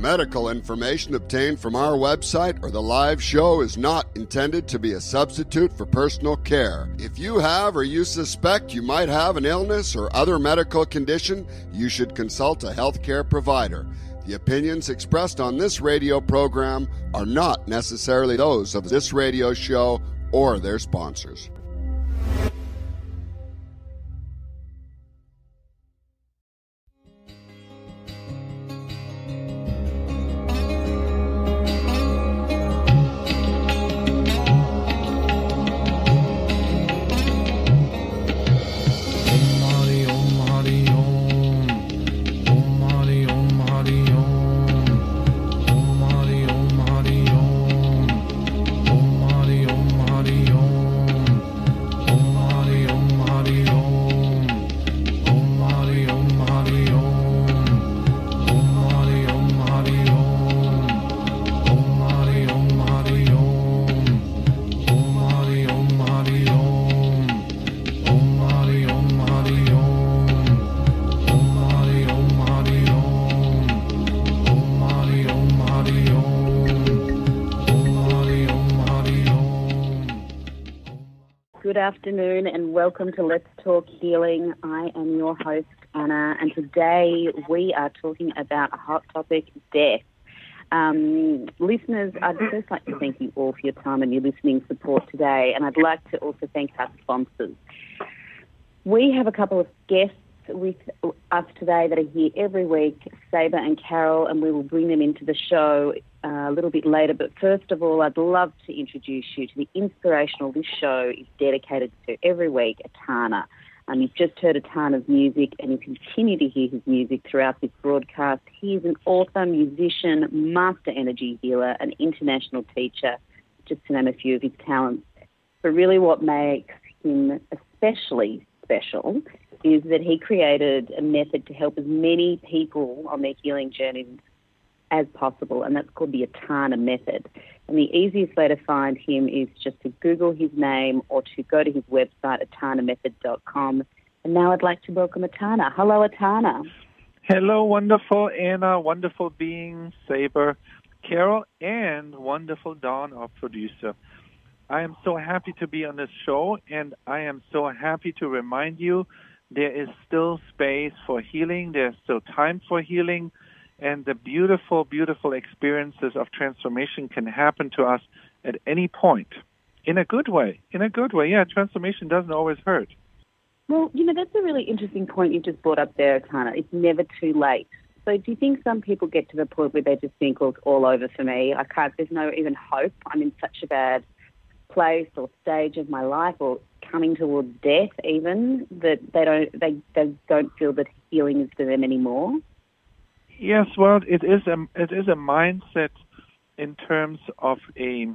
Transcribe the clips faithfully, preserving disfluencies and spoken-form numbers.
medical information obtained from our website or the live show is not intended to be a substitute for personal care. If you have or you suspect you might have an illness or other medical condition, you should consult a healthcare provider. The opinions expressed on this radio program are not necessarily those of this radio show or their sponsors. Good afternoon and welcome to Let's Talk Healing. I am your host, Anna, and today we are talking about a hot topic, death. Um, listeners, I'd first like to thank you all for your time and your listening support today, and I'd like to also thank our sponsors. We have a couple of guests with us today that are here every week, Saber and Carol, and we will bring them into the show uh, a little bit later. But first of all, I'd love to introduce you to the inspirational this show is dedicated to every week, Etana. Um, you've just heard Etana's music, and you continue to hear his music throughout this broadcast. He is an author, musician, master energy healer, an international teacher, just to name a few of his talents. But really what makes him especially special is that he created a method to help as many people on their healing journeys as possible, and that's called the Etana method. And the easiest way to find him is just to Google his name or to go to his website, etana method dot com. And now I'd like to welcome Etana. Hello, Etana. Hello, wonderful Anna, wonderful being, Saber, Carol, and wonderful Dawn, our producer. I am so happy to be on this show, and I am so happy to remind you there is still space for healing. There's still time for healing. And the beautiful, beautiful experiences of transformation can happen to us at any point. In a good way. In a good way. Yeah, transformation doesn't always hurt. Well, you know, that's a really interesting point you just brought up there, Etana. It's never too late. So do you think some people get to the point where they just think, look, all over for me. I can't, there's no even hope. I'm in such a bad place or stage of my life, or coming towards death even, that they don't they, they don't feel that healing is for them anymore? Yes, well, it is a it is a mindset in terms of a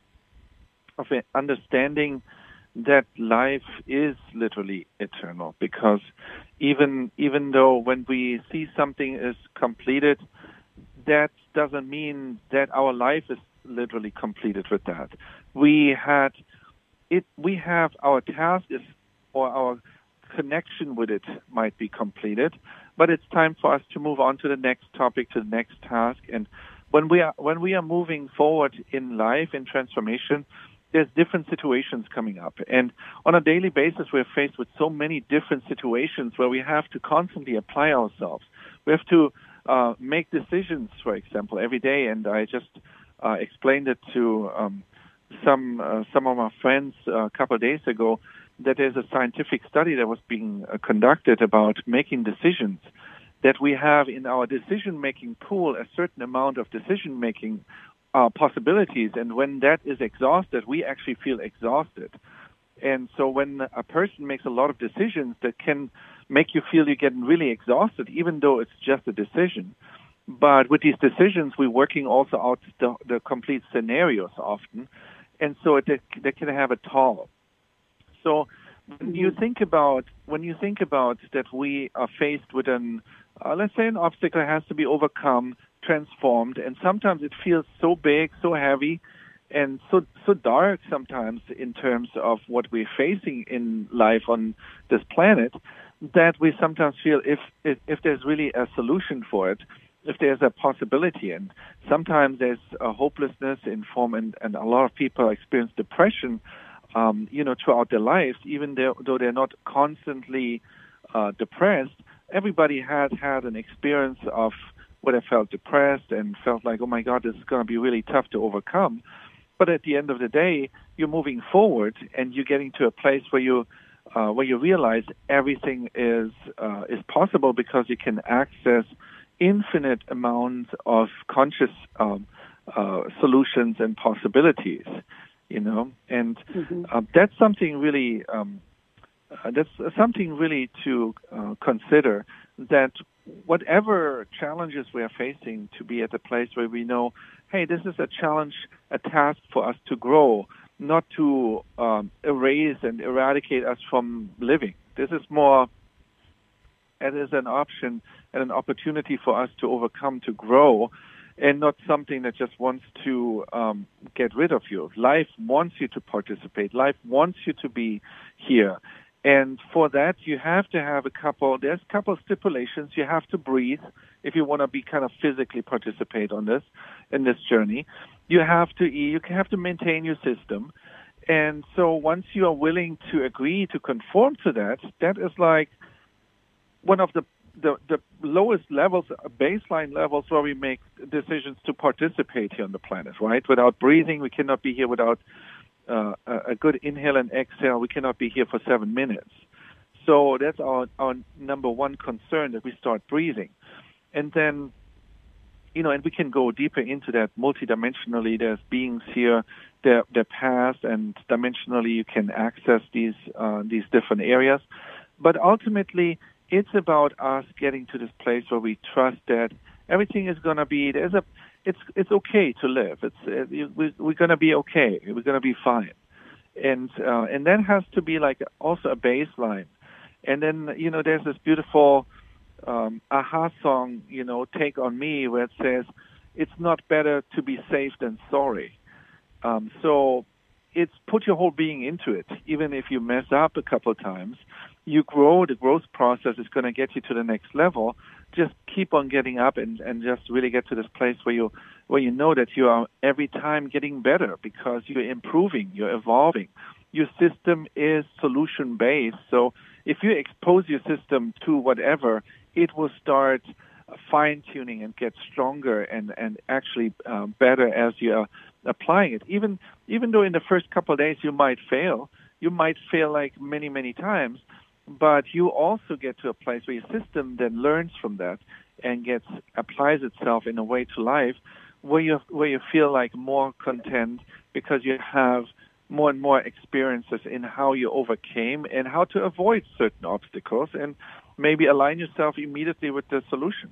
of an understanding that life is literally eternal, because even even though when we see something is completed, that doesn't mean that our life is literally completed with that. We had it. We have our task is, or our connection with it might be completed, but it's time for us to move on to the next topic, to the next task. And when we are when we are moving forward in life, in transformation, there's different situations coming up. And on a daily basis, we're faced with so many different situations where we have to constantly apply ourselves. We have to uh, make decisions, for example, every day. And I just uh, explained it to um, some uh, some of my friends uh, a couple of days ago, that there's a scientific study that was being uh, conducted about making decisions, that we have in our decision-making pool a certain amount of decision-making uh, possibilities, and when that is exhausted, we actually feel exhausted. And so when a person makes a lot of decisions, that can make you feel you're getting really exhausted, even though it's just a decision. But with these decisions, we're working also out the, the complete scenarios often, and so it, they can have a toll. So when you think about when you think about that we are faced with an uh, let's say an obstacle that has to be overcome, transformed, and sometimes it feels so big, so heavy, and so so dark sometimes in terms of what we're facing in life on this planet, that we sometimes feel if if, if there's really a solution for it, if there's a possibility. And sometimes there's a hopelessness in form, and, and a lot of people experience depression, um, you know, throughout their lives, even though, though they're not constantly uh, depressed. Everybody has had an experience of where they felt depressed and felt like, oh my God, this is going to be really tough to overcome. But at the end of the day, you're moving forward and you're getting to a place where you uh, where you realize everything is uh, is possible, because you can access infinite amounts of conscious um, uh, solutions and possibilities. You know, and mm-hmm. uh, that's something really um, uh, that's something really to uh, consider. That whatever challenges we are facing, to be at a place where we know, hey, this is a challenge, a task for us to grow, not to um, erase and eradicate us from living. This is more, it is an option and an opportunity for us to overcome, to grow, and not something that just wants to um, get rid of you. Life wants you to participate. Life wants you to be here. And for that, you have to have a couple, there's a couple of stipulations. You have to breathe if you want to be kind of physically participate on this, in this journey. You have to eat, you have to maintain your system. And so once you are willing to agree to conform to that, that is like one of the, the, the lowest levels, baseline levels, where we make decisions to participate here on the planet, right? Without breathing, we cannot be here. Without Uh, a good inhale and exhale, we cannot be here for seven minutes. So that's our, our number one concern, that we start breathing. And then, you know, and we can go deeper into that multidimensionally. There's beings here, they're, they're past, and dimensionally you can access these uh, these different areas. But ultimately, it's about us getting to this place where we trust that everything is going to be, there's a It's it's okay to live. It's uh, we, we're going to be okay. We're going to be fine, and uh, and that has to be like also a baseline. And then, you know, there's this beautiful um, aha song, you know, Take on Me, where it says, "It's not better to be safe than sorry." Um, so it's put your whole being into it. Even if you mess up a couple of times, you grow. The growth process is going to get you to the next level. Just keep on getting up and, and just really get to this place where you where you know that you are every time getting better, because you're improving, you're evolving. Your system is solution-based. So if you expose your system to whatever, it will start fine-tuning and get stronger and, and actually uh, better as you are applying it. Even even though in the first couple of days you might fail, you might fail like many, many times, but you also get to a place where your system then learns from that and gets applies itself in a way to life where you where you feel like more content, because you have more and more experiences in how you overcame and how to avoid certain obstacles, and maybe align yourself immediately with the solution.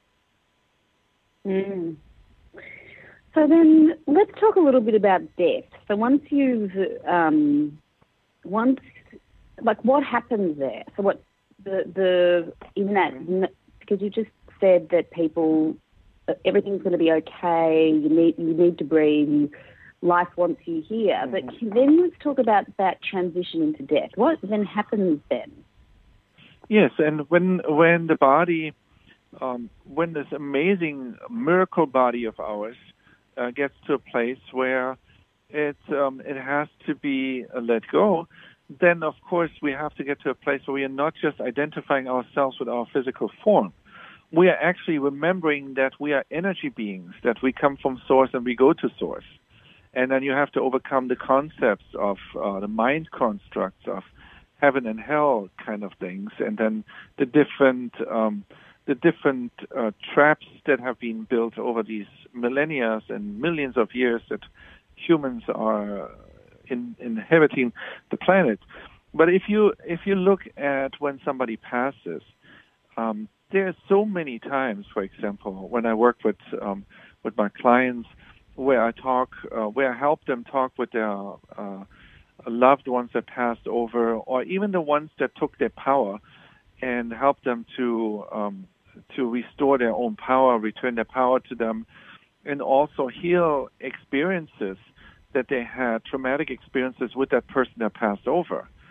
Mm. So then let's talk a little bit about death. So once you've um, once Like, what happens there? So what the the in that, because you just said that people, everything's going to be okay. You need you need to breathe. You, life wants you here. Mm-hmm. But then let's talk about that transition into death. What then happens then? Yes, and when when the body, um, when this amazing miracle body of ours uh, gets to a place where it um, it has to be uh, let go, then, of course, we have to get to a place where we are not just identifying ourselves with our physical form. We are actually remembering that we are energy beings, that we come from source and we go to source. And then you have to overcome the concepts of uh, the mind constructs of heaven and hell kind of things, and then the different um, the different uh, traps that have been built over these millennia and millions of years that humans are In, inhabiting the planet. But if you if you look at when somebody passes, um, there are so many times, for example, when I work with um, with my clients, where I talk, uh, where I help them talk with their uh, loved ones that passed over, or even the ones that took their power, and help them to um, to restore their own power, return their power to them, and also heal experiences that they had, traumatic experiences with that person that passed over.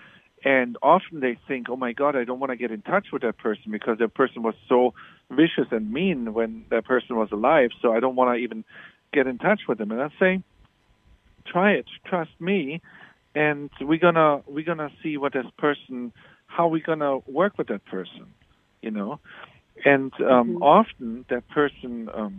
And often they think, oh my God, I don't want to get in touch with that person because that person was so vicious and mean when that person was alive, so I don't want to even get in touch with them. And I say, try it, trust me, and we're gonna we're gonna see what this person, how we're gonna work with that person, you know. And um, mm-hmm. often that person um,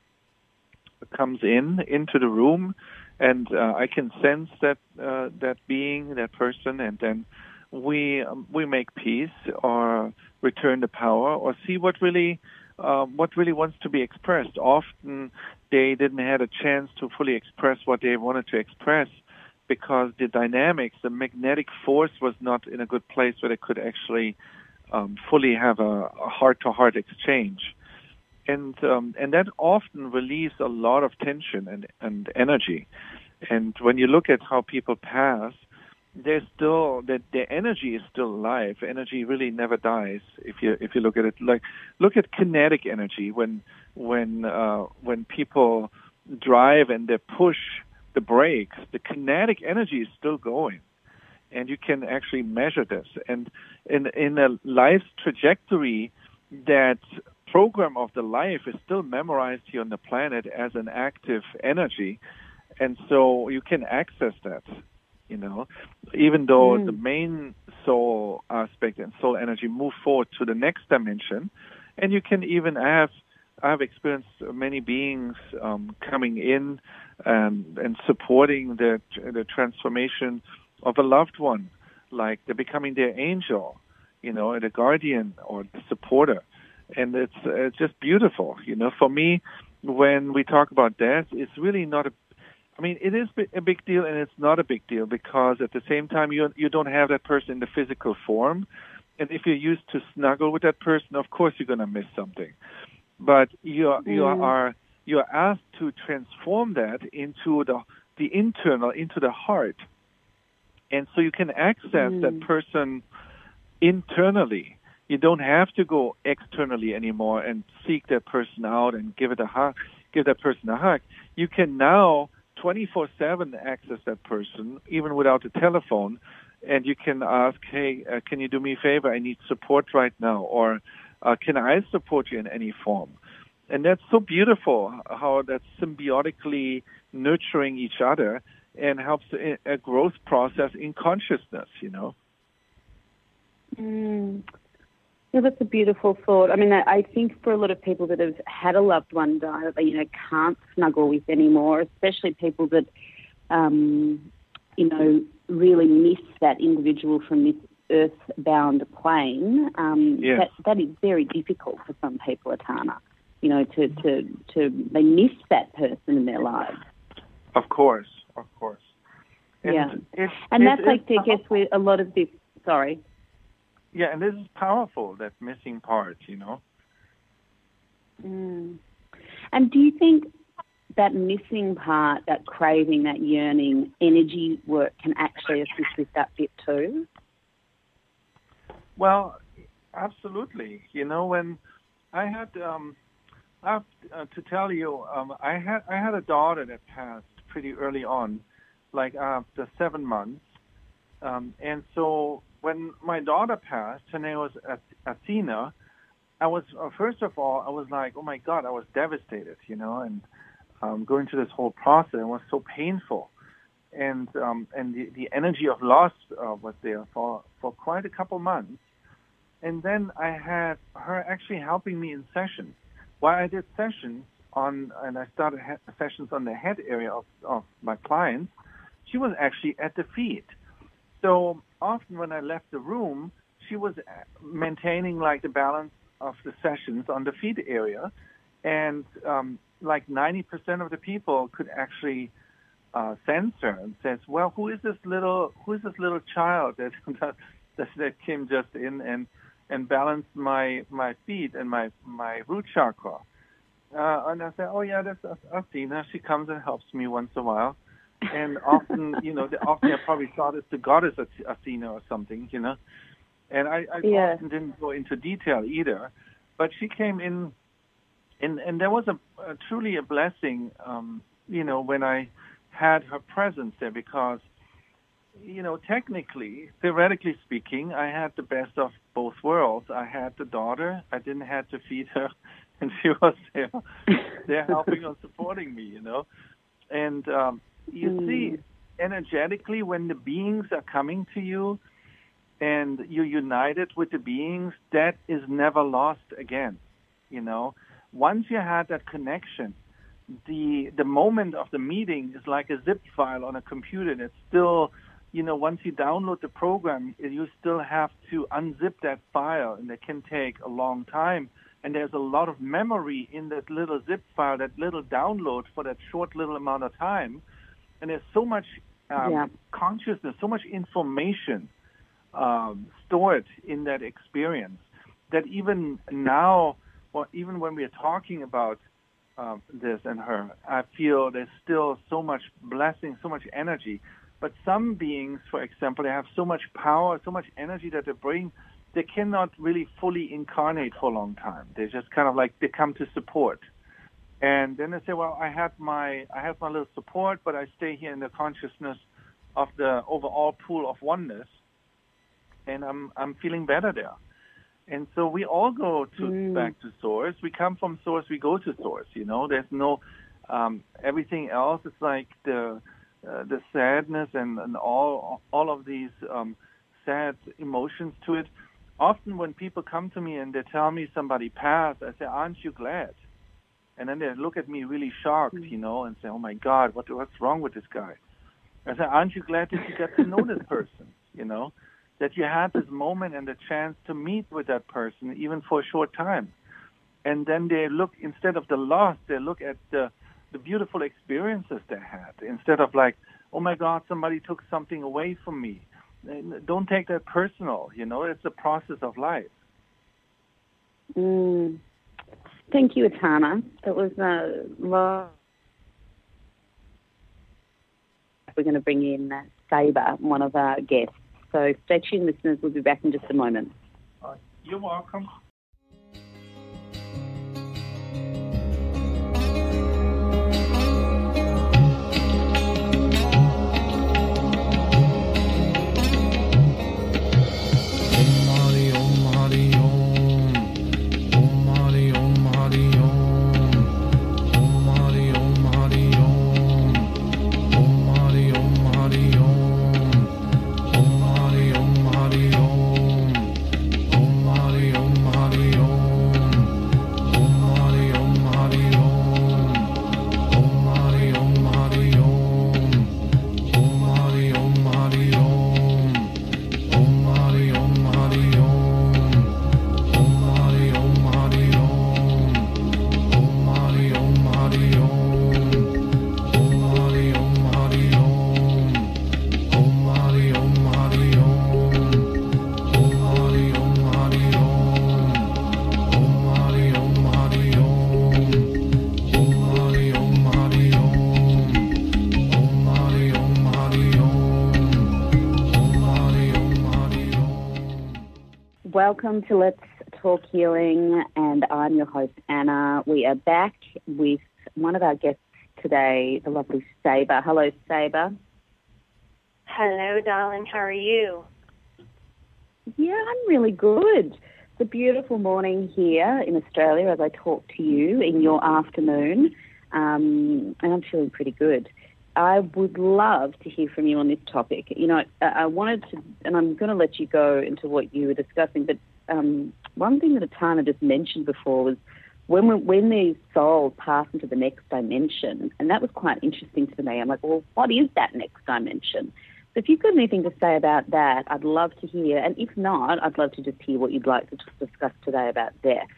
comes in into the room, and uh, I can sense that uh, that being, that person, and then we um, we make peace or return the power or see what really uh, what really wants to be expressed. Often they didn't have a chance to fully express what they wanted to express because the dynamics, the magnetic force was not in a good place where they could actually um, fully have a, a heart-to-heart exchange. And um, and that often relieves a lot of tension and, and energy. And when you look at how people pass, there's still that their energy is still alive. Energy really never dies. If you if you look at it, like look at kinetic energy. When when uh, when people drive and they push the brakes, the kinetic energy is still going, and you can actually measure this. And in in a life's trajectory, that program of the life is still memorized here on the planet as an active energy, and so you can access that. You know, even though mm. the main soul aspect and soul energy move forward to the next dimension, and you can even have, I've experienced many beings um, coming in and, and supporting the the transformation of a loved one, like they're becoming their angel, you know, the guardian or the supporter, and it's it's just beautiful. You know, for me, when we talk about death, it's really not a I mean, it is a big deal, and it's not a big deal because at the same time, you you don't have that person in the physical form, and if you're used to snuggle with that person, of course you're going to miss something. But you are, mm. you are you are asked to transform that into the the internal, into the heart, and so you can access mm. that person internally. You don't have to go externally anymore and seek that person out and give it a hug, give that person a hug. You can now twenty-four seven access that person, even without a telephone, and you can ask, hey, uh, can you do me a favor? I need support right now, or uh, can I support you in any form? And that's so beautiful, how that's symbiotically nurturing each other and helps a, a growth process in consciousness, you know? Mm. Yeah, that's a beautiful thought. I mean, I think for a lot of people that have had a loved one die that they, you know, can't snuggle with anymore, especially people that, um, you know, really miss that individual from this earthbound plane, um, yes. that, that is very difficult for some people, Etana, you know, to, to, to they miss that person in their lives. Of course, of course. And yeah. It, and it, that's it, like, I guess, with a lot of this, sorry. Yeah, and this is powerful, that missing part, you know. Mm. And do you think that missing part, that craving, that yearning, energy work can actually assist with that bit too? Well, absolutely. You know, when I had, um, I have uh, to tell you, um, I had I had a daughter that passed pretty early on, like after seven months, um, and so. When my daughter passed, her name was Athena, I was, uh, first of all, I was like, oh my God, I was devastated, you know, and um, going through this whole process, it was so painful. And um, and the, the energy of loss uh, was there for, for quite a couple months. And then I had her actually helping me in sessions. While I did sessions on, and I started ha- sessions on the head area of, of my clients, she was actually at the feet. So often when I left the room, she was maintaining like the balance of the sessions on the feet area. And um, like ninety percent of the people could actually uh, sense her and says, well, who is this little, who is this little child that, that, that came just in and, and balanced my, my feet and my, my root chakra? Uh, and I said, oh yeah, that's Athena. She comes and helps me once in a while. And often, you know, often I probably thought it's the goddess Athena or something, you know. And I, I yeah. often didn't go into detail either. But she came in, and, and there was a, a truly a blessing, um, you know, when I had her presence there, because you know, technically, theoretically speaking, I had the best of both worlds. I had the daughter. I didn't have to feed her, and she was there, there helping or supporting me, you know. And um, you mm. see, energetically, when the beings are coming to you and you're united with the beings, that is never lost again, you know. Once you had that connection, the the moment of the meeting is like a zip file on a computer. And it's still, you know, once you download the program, you still have to unzip that file, and it can take a long time. And there's a lot of memory in that little zip file, that little download for that short little amount of time. And there's so much um, yeah. consciousness, so much information um, stored in that experience that even now, or even when we're talking about um, this and her, I feel there's still so much blessing, so much energy. But some beings, for example, they have so much power, so much energy that they bring, they cannot really fully incarnate for a long time. They just kind of like, they come to support. And then they say, well, I have my I have my little support, but I stay here in the consciousness of the overall pool of oneness, and I'm I'm feeling better there. And so we all go to mm. back to Source. We come from Source, we go to Source. You know, there's no um, everything else. It's like the uh, the sadness and, and all all of these um, sad emotions to it. Often when people come to me and they tell me somebody passed, I say, aren't you glad? And then they look at me really shocked, you know, and say, oh, my God, what what's wrong with this guy? I say, aren't you glad that you got to know this person, you know, that you had this moment and the chance to meet with that person, even for a short time? And then they look, instead of the loss, they look at the, the beautiful experiences they had, instead of like, oh, my God, somebody took something away from me. Don't take that personal, you know, it's a process of life. Mm. Thank you, Etana. That was uh, well. We're going to bring in uh, Saber, one of our guests. So stay tuned, listeners. We'll be back in just a moment. Uh, you're welcome. Welcome to Let's Talk Healing, and I'm your host, Anna. We are back with one of our guests today, the lovely Saber. Hello, Saber. Hello, darling. How are you? Yeah, I'm really good. It's a beautiful morning here in Australia as I talk to you in your afternoon, um, and I'm feeling pretty good. I would love to hear from you on this topic. You know, I, I wanted to, and I'm going to let you go into what you were discussing, but um, one thing that Etana just mentioned before was when we, when these souls pass into the next dimension, and that was quite interesting to me. I'm like, well, what is that next dimension? So if you've got anything to say about that, I'd love to hear. And if not, I'd love to just hear what you'd like to discuss today about death.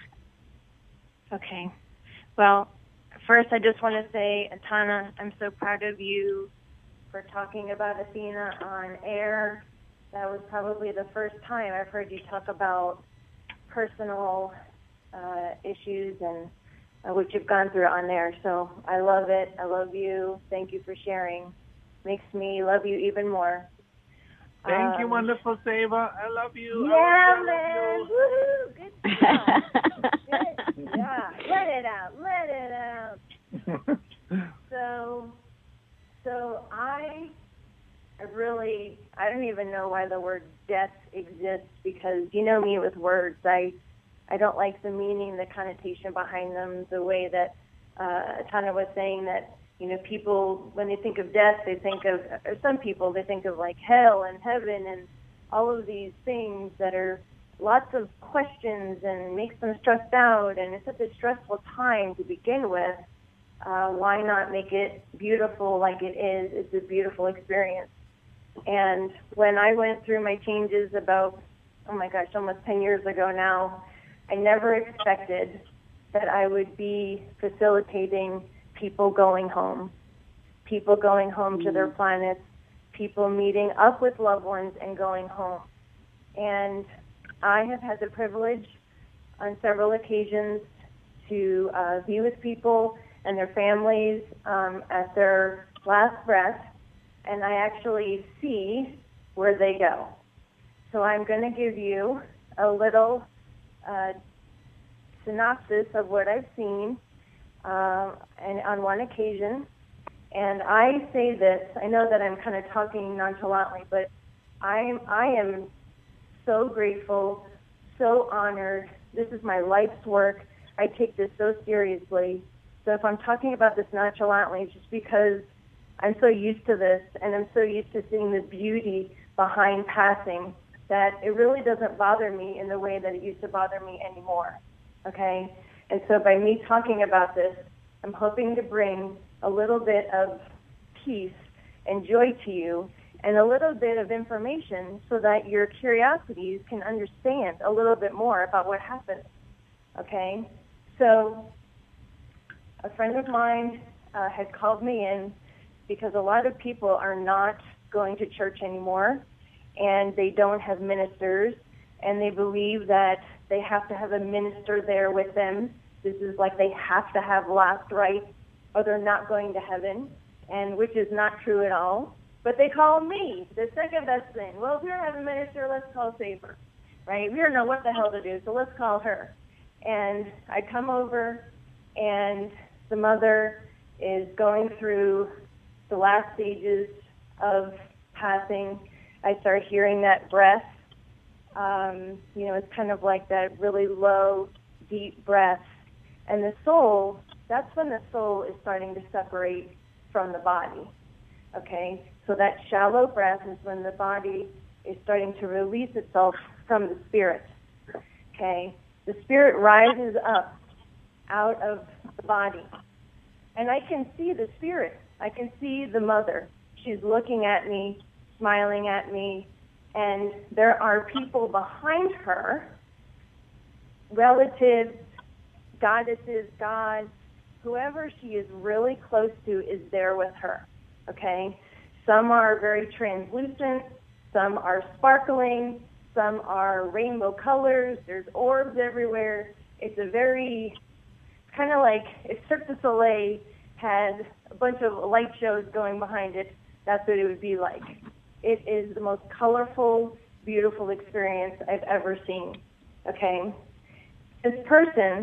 Okay. Well, first, I just want to say, Etana, I'm so proud of you for talking about Athena on air. That was probably the first time I've heard you talk about personal uh, issues and uh, what you've gone through on air. So I love it. I love you. Thank you for sharing. Makes me love you even more. Thank um, you, wonderful Saber. I love you. Yeah, I man. love you. Woo-hoo. Good job. Good job. Let it out. Let it out. so, so I I really, I don't even know why the word death exists, because you know me with words. I, I don't like the meaning, the connotation behind them, the way that uh, Tana was saying that, you know, people, when they think of death, they think of, or some people, they think of like hell and heaven and all of these things that are lots of questions and makes them stressed out, and it's such a stressful time to begin with. Uh, why not make it beautiful like it is? It's a beautiful experience. And when I went through my changes about, oh my gosh, almost ten years ago now, I never expected that I would be facilitating people going home, people going home to their planets, people meeting up with loved ones and going home. And I have had the privilege on several occasions to uh, be with people and their families um, at their last breath, and I actually see where they go. So I'm going to give you a little uh, synopsis of what I've seen uh, and on one occasion. And I say this, I know that I'm kind of talking nonchalantly, but I'm, I am so grateful, so honored. This is my life's work. I take this so seriously. So if I'm talking about this nonchalantly, it's just because I'm so used to this, and I'm so used to seeing the beauty behind passing, that it really doesn't bother me in the way that it used to bother me anymore, okay? And so by me talking about this, I'm hoping to bring a little bit of peace and joy to you, and a little bit of information so that your curiosities can understand a little bit more about what happened, okay? So a friend of mine uh, had called me in because a lot of people are not going to church anymore, and they don't have ministers, and they believe that they have to have a minister there with them. This is like they have to have last rites or they're not going to heaven, and which is not true at all. But they call me the second best thing. Well, if we don't have a minister, let's call Saber, right? We don't know what the hell to do, so let's call her. And I come over, and the mother is going through the last stages of passing. I start hearing that breath. Um, you know, it's kind of like that really low, deep breath. And the soul, that's when the soul is starting to separate from the body, okay? So that shallow breath is when the body is starting to release itself from the spirit, okay? The spirit rises up out of the body. And I can see the spirit. I can see the mother. She's looking at me, smiling at me, and there are people behind her, relatives, goddesses, gods, whoever she is really close to is there with her, okay? Some are very translucent, some are sparkling, some are rainbow colors, there's orbs everywhere. It's a very, kind of like if Cirque du Soleil had a bunch of light shows going behind it, that's what it would be like. It is the most colorful, beautiful experience I've ever seen, okay? This person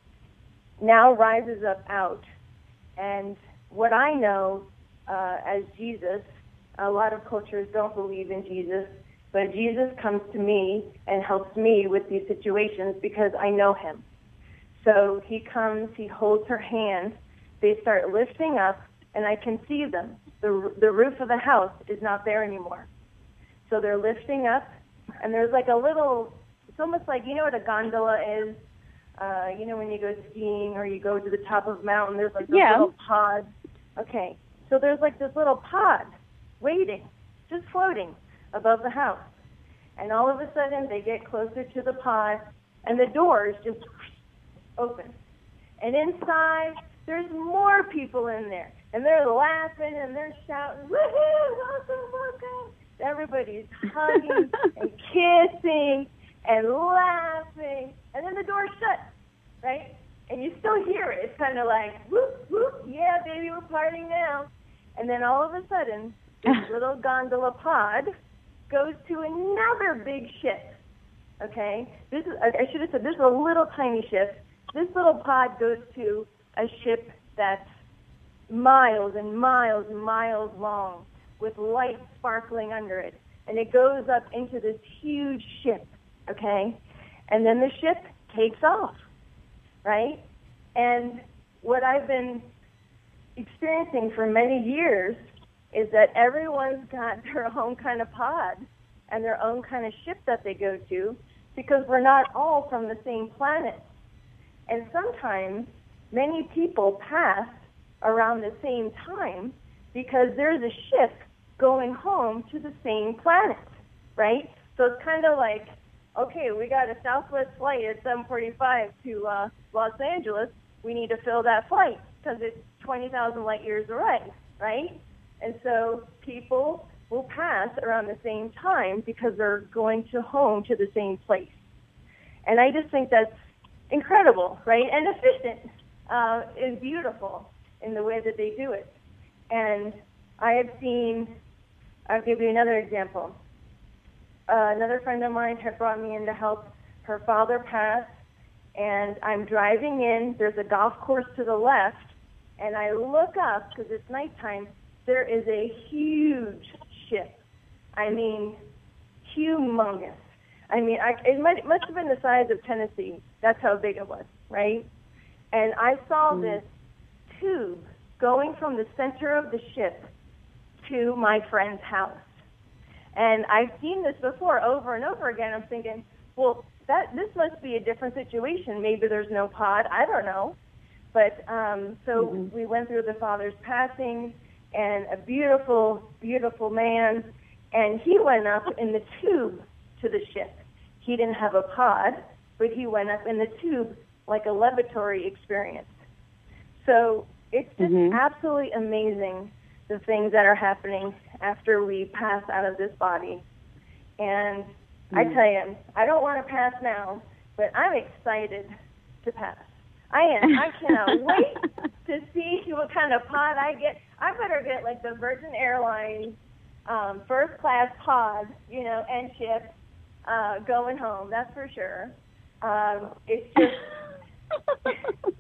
now rises up out, and what I know uh, as Jesus, a lot of cultures don't believe in Jesus, but Jesus comes to me and helps me with these situations because I know him. So he comes, he holds her hand, they start lifting up, and I can see them. The, the roof of the house is not there anymore. So they're lifting up, and there's like a little, it's almost like, you know what a gondola is? Uh, you know when you go skiing or you go to the top of a mountain, there's like this yeah. little pod. Okay, so there's like this little pod waiting, just floating above the house. And all of a sudden they get closer to the pod, and the doors just open. And inside, there's more people in there. And they're laughing and they're shouting, woohoo, welcome, welcome. Everybody's hugging and kissing and laughing. And then the door's shut, right? And you still hear it. It's kind of like, whoop, whoop, yeah, baby, we're partying now. And then all of a sudden, this little gondola pod goes to another big ship, okay? This is, I should have said, this is a little tiny ship. This little pod goes to a ship that's miles and miles and miles long, with light sparkling under it. And it goes up into this huge ship, okay? And then the ship takes off, right? And what I've been experiencing for many years is that everyone's got their own kind of pod and their own kind of ship that they go to, because we're not all from the same planet. And sometimes many people pass around the same time because there's a ship going home to the same planet, right? So it's kind of like, okay, we got a Southwest flight at seven forty-five to uh, Los Angeles. We need to fill that flight because it's twenty thousand light years away, right? And so people will pass around the same time because they're going to home to the same place. And I just think that's incredible, right? And efficient, uh, and beautiful in the way that they do it. And I have seen, I'll give you another example. Uh, another friend of mine had brought me in to help her father pass, and I'm driving in. There's a golf course to the left, and I look up because it's nighttime. There is a huge ship. I mean, humongous. I mean, I, it, might, it must have been the size of Tennessee. That's how big it was, right? And I saw mm. this tube going from the center of the ship to my friend's house. And I've seen this before over and over again. I'm thinking, well, that this must be a different situation. Maybe there's no pod. I don't know. But um, so mm-hmm. we went through the father's passing, and a beautiful, beautiful man, and he went up in the tube to the ship. He didn't have a pod, but he went up in the tube like a levitory experience. So it's just mm-hmm. absolutely amazing, the things that are happening after we pass out of this body. And mm-hmm. I tell you, I don't want to pass now, but I'm excited to pass. I am. I cannot wait to see what kind of pod I get. I better get like the Virgin Airlines um, first class pod, you know, and ship uh, going home. That's for sure. Um, it's just,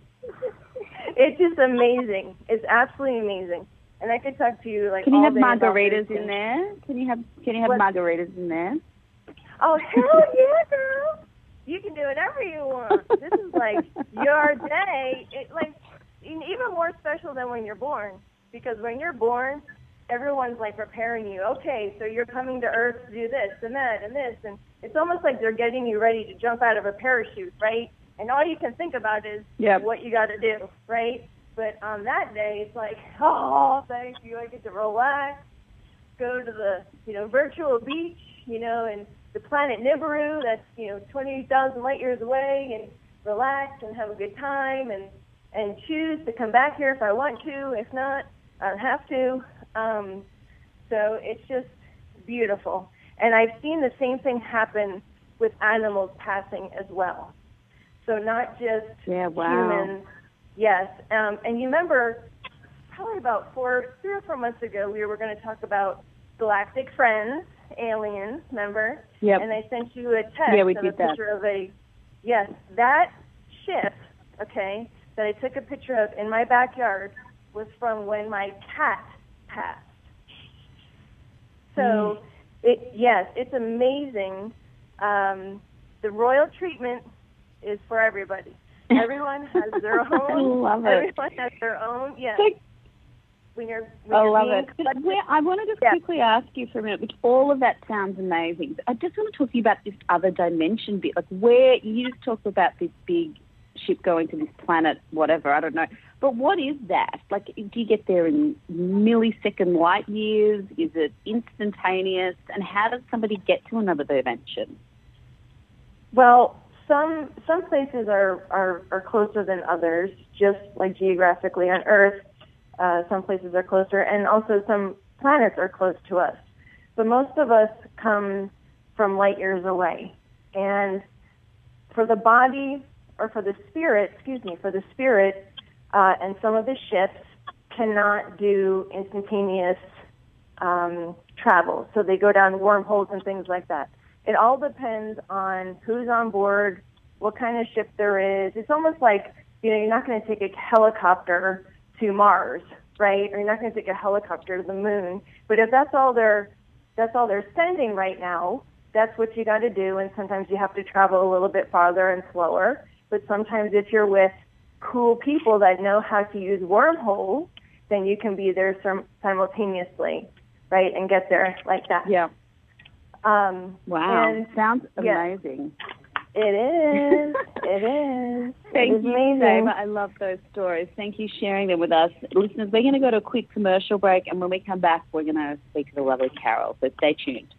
it's just amazing. It's absolutely amazing. And I could talk to you like. Can you all have day margaritas about in there? Can you have Can you have what? margaritas in there? Oh hell yeah, girl! You can do whatever you want. This is like your day. It, like even more special than when you're born, because when you're born, everyone's like preparing you. Okay, so you're coming to Earth to do this and that and this, and it's almost like they're getting you ready to jump out of a parachute, right? And all you can think about is yep. what you got to do, right? But on that day, it's like, oh, thank you. I get to relax, go to the you know virtual beach, you know, and the planet Nibiru, that's, you know, twenty thousand light years away, and relax and have a good time, and, and choose to come back here if I want to. If not, I don't have to. Um, so it's just beautiful. And I've seen the same thing happen with animals passing as well. So not just yeah, wow. humans. Yes. Um, and you remember probably about four, three or four months ago, we were going to talk about galactic friends, aliens, remember? Yep. And I sent you a text yeah, we of did a picture that. of a, yes, that ship, okay, that I took a picture of in my backyard was from when my cat passed. So, mm. it, yes, it's amazing. Um, the royal treatment is for everybody. Everyone has their own. I love it. Everyone has their own, yes. So, When you're, when I you're love being it. But where, I want to just yeah. quickly ask you for a minute, because all of that sounds amazing. I just want to talk to you about this other dimension bit. Like where, you just talked about this big ship going to this planet, whatever, I don't know. But what is that? Like, do you get there in millisecond light years? Is it instantaneous? And how does somebody get to another dimension? Well, some some places are, are, are closer than others, just like geographically on Earth. Uh, some places are closer, and also some planets are close to us. But most of us come from light years away. And for the body, or for the spirit, excuse me, for the spirit, uh, and some of the ships cannot do instantaneous um, travel. So they go down wormholes and things like that. It all depends on who's on board, what kind of ship there is. It's almost like, you know, you're not going to take a helicopter to Mars, right? Or you're not going to take a helicopter to the moon. But if that's all they're that's all they're sending right now, that's what you got to do. And sometimes you have to travel a little bit farther and slower. But sometimes if you're with cool people that know how to use wormholes, then you can be there sim- simultaneously, right, and get there like that. Yeah. Um, wow. And, sounds yeah, amazing. it is. It is. Thank it is you, amazing. Saber. I love those stories. Thank you for sharing them with us. Listeners, we're going to go to a quick commercial break, and when we come back, we're going to speak to the lovely Carol. So stay tuned.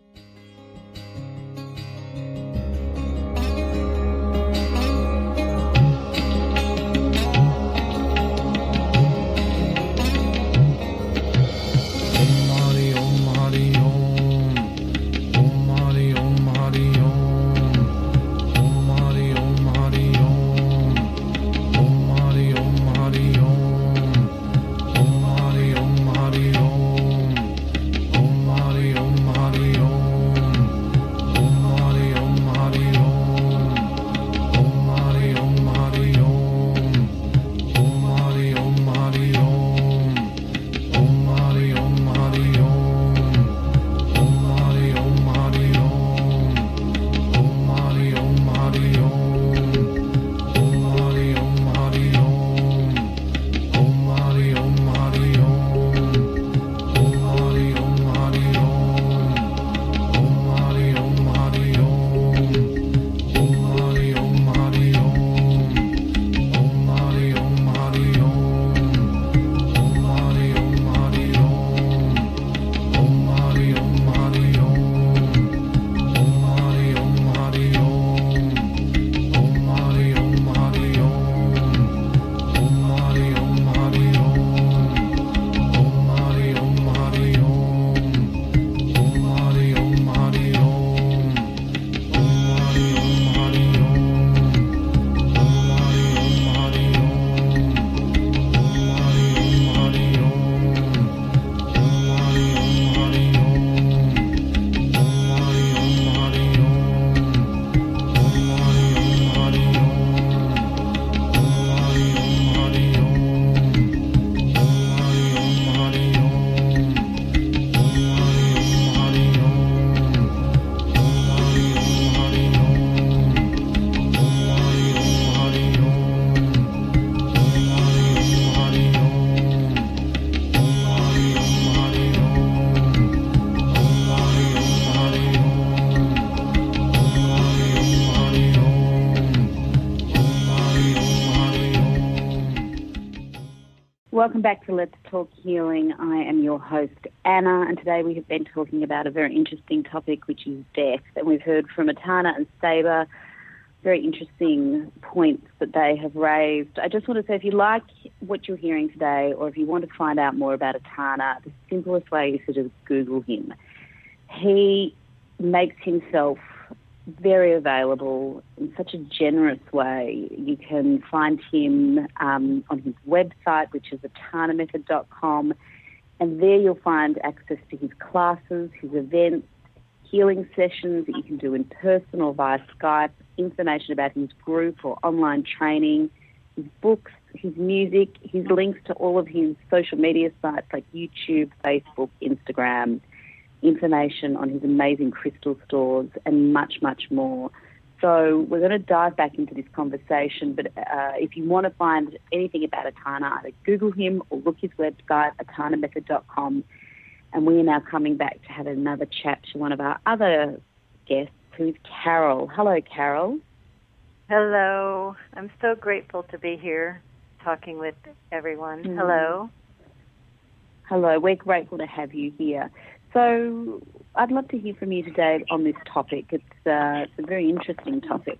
Welcome back to Let's Talk Healing. I am your host, Anna, and today we have been talking about a very interesting topic, which is death. And we've heard from Etana and Saber, very interesting points that they have raised. I just want to say, if you like what you're hearing today, or if you want to find out more about Etana, the simplest way is to just Google him. He makes himself very available in such a generous way. You can find him um, on his website, which is etana method dot com, and there you'll find access to his classes, his events, healing sessions that you can do in person or via Skype, information about his group or online training, his books, his music, his links to all of his social media sites like YouTube, Facebook, Instagram, information on his amazing crystal stores, and much, much more. So we're going to dive back into this conversation, but uh, if you want to find anything about Etana, either Google him or look his website, etana method dot com. And we are now coming back to have another chat to one of our other guests, who is Carol. Hello, Carol. Hello. I'm so grateful to be here talking with everyone. Mm. Hello. Hello. We're grateful to have you here. So I'd love to hear from you today on this topic. It's, uh, it's a very interesting topic.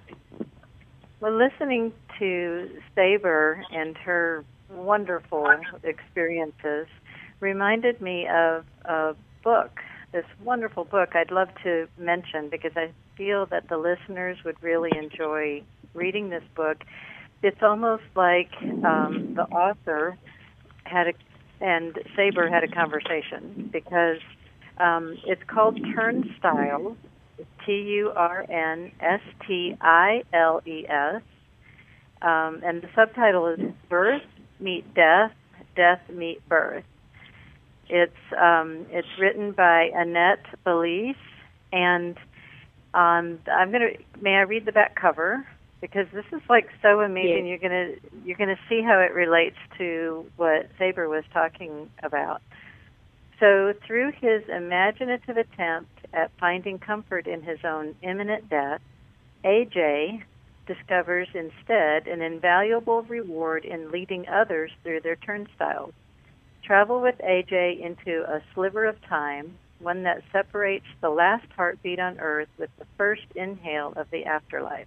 Well, listening to Saber and her wonderful experiences reminded me of a book, this wonderful book I'd love to mention because I feel that the listeners would really enjoy reading this book. It's almost like um, the author had a and Saber had a conversation because um, it's called Turnstiles, T U R N S T I L E S, um, and the subtitle is Birth, Meet Death, Death Meet Birth. It's um, it's written by Annette Belize, and um, I'm gonna. May I read the back cover, because this is like so amazing. Yes. You're gonna you're gonna see how it relates to what Saber was talking about. So, through his imaginative attempt at finding comfort in his own imminent death, A J discovers instead an invaluable reward in leading others through their turnstiles. Travel with A J into a sliver of time, one that separates the last heartbeat on Earth with the first inhale of the afterlife.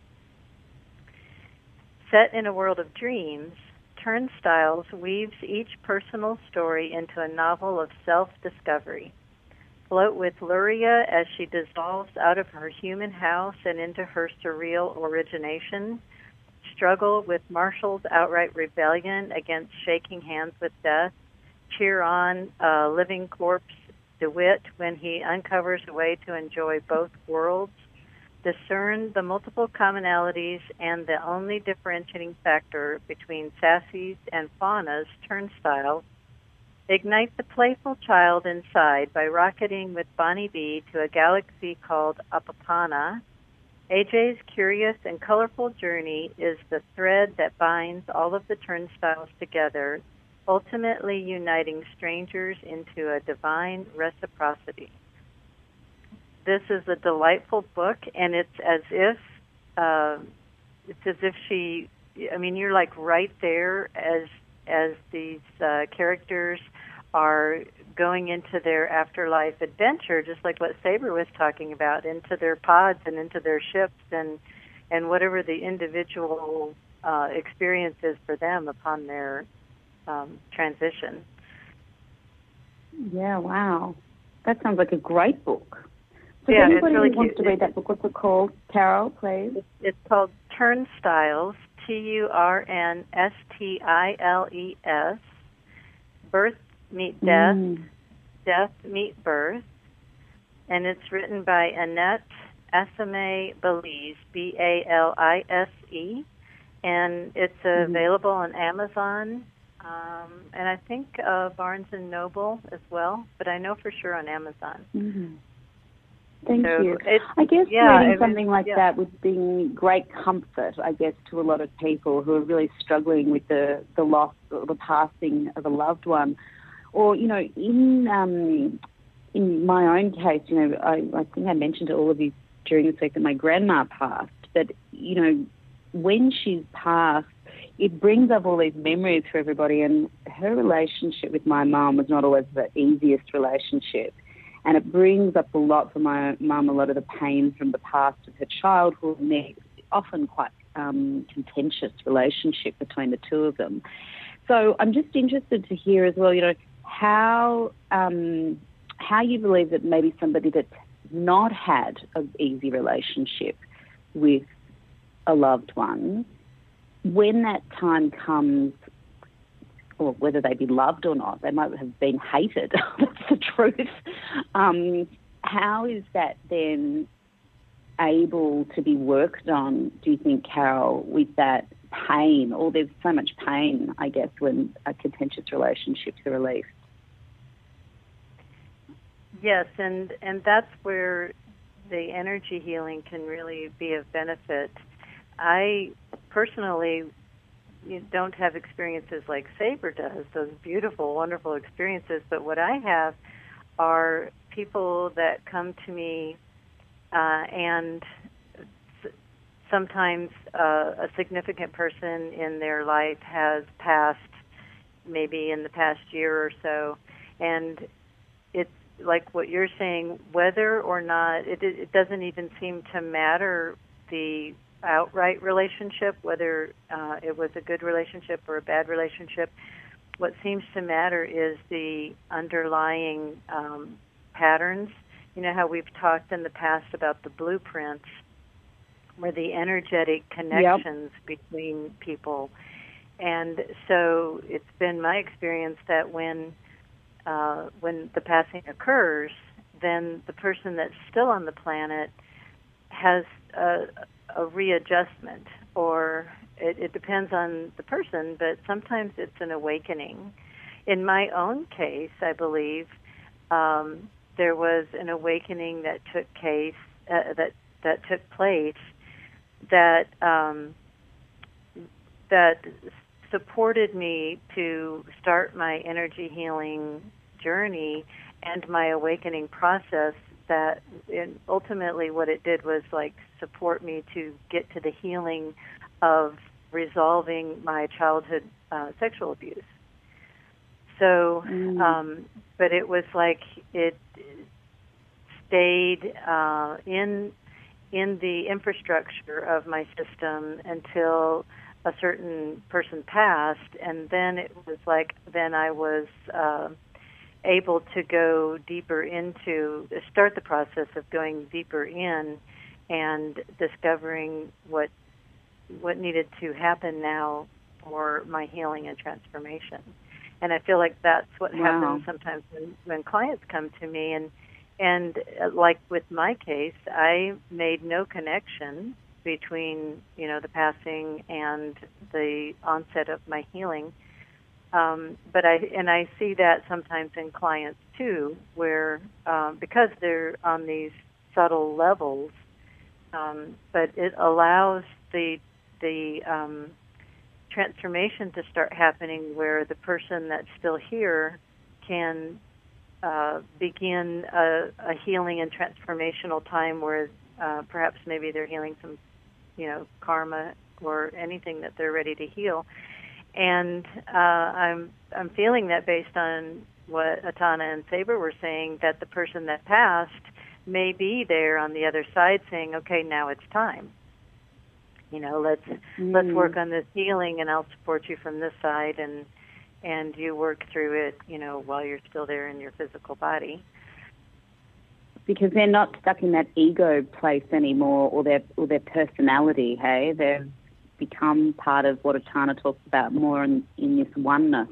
Set in a world of dreams, Turnstiles weaves each personal story into a novel of self-discovery. Float with Luria as she dissolves out of her human house and into her surreal origination. Struggle with Marshall's outright rebellion against shaking hands with death. Cheer on a living corpse DeWitt when he uncovers a way to enjoy both worlds. Discern the multiple commonalities and the only differentiating factor between Sassy's and Fauna's turnstile. Ignite the playful child inside by rocketing with Bonnie B to a galaxy called Apapana. A J's curious and colorful journey is the thread that binds all of the turnstiles together, ultimately uniting strangers into a divine reciprocity. This is a delightful book, and it's as if uh, it's as if she. I mean, you're like right there as as these uh, characters are going into their afterlife adventure, just like what Saber was talking about, into their pods and into their ships, and and whatever the individual uh, experience is for them upon their um, transition. Yeah, wow, that sounds like a great book. So yeah, if anybody it's really who wants cute. to read that book, what's it called? Carol, please. It's called Turnstiles, T U R N S T I L E S, Birth Meet Death, Mm. Death Meet Birth, and it's written by Annette Asame Belize, B A L I S E, and it's Mm-hmm. available on Amazon, um, and I think uh, Barnes and Noble as well, but I know for sure on Amazon. Mm-hmm. Thank So you. it- I guess yeah, reading it was- something like yeah. that would bring great comfort, I guess, to a lot of people who are really struggling with the, the loss or the passing of a loved one. Or, you know, in um, in my own case, you know, I, I think I mentioned to all of you during this week that my grandma passed. But, you know, when she passed, it brings up all these memories for everybody. And her relationship with my mum was not always the easiest relationship. And it brings up a lot for my mum, a lot of the pain from the past of her childhood, and their often quite um, contentious relationship between the two of them. So I'm just interested to hear as well, you know, how um, how you believe that maybe somebody that's not had an easy relationship with a loved one, when that time comes, or whether they be loved or not, they might have been hated. That's the truth. Um, how is that then able to be worked on, do you think, Carol, with that pain? Or there's so much pain, I guess, when a contentious relationships are released. Yes, and, and that's where the energy healing can really be of benefit. I personally you don't have experiences like Saber does, those beautiful, wonderful experiences, but what I have are people that come to me uh, and s- sometimes uh, a significant person in their life has passed maybe in the past year or so, and it's like what you're saying, whether or not, it, it doesn't even seem to matter the outright relationship, whether uh, it was a good relationship or a bad relationship. What seems to matter is the underlying um, patterns. You know how we've talked in the past about the blueprints, where the energetic connections yep. between people. And so it's been my experience that when uh, when the passing occurs, then the person that's still on the planet has a, a readjustment or it, it depends on the person, but sometimes it's an awakening. In my own case, I believe um, there was an awakening that took case uh, that that took place that um, that supported me to start my energy healing journey and my awakening process. That it, ultimately what it did was like support me to get to the healing of resolving my childhood uh, sexual abuse. So, mm. um, but it was like it stayed uh, in in the infrastructure of my system until a certain person passed, and then it was like then I was uh, able to go deeper into start the process of going deeper in and discovering what what needed to happen now for my healing and transformation. And I feel like that's what Wow. happens sometimes when, when clients come to me. And, and uh, like with my case, I made no connection between, you know, the passing and the onset of my healing. Um, but I, and I see that sometimes in clients too, where, um, because they're on these subtle levels, um, but it allows the, the, um, transformation to start happening where the person that's still here can uh, begin a, a healing and transformational time where uh, perhaps maybe they're healing some, you know, karma or anything that they're ready to heal. And uh, I'm I'm feeling that based on what Atana and Saber were saying, that the person that passed may be there on the other side saying, okay, now it's time. You know, let's mm. let's work on this healing, and I'll support you from this side, and and you work through it, you know, while you're still there in your physical body. Because they're not stuck in that ego place anymore, or their or their personality. Hey, they've become part of what Atana talks about more in, in this oneness.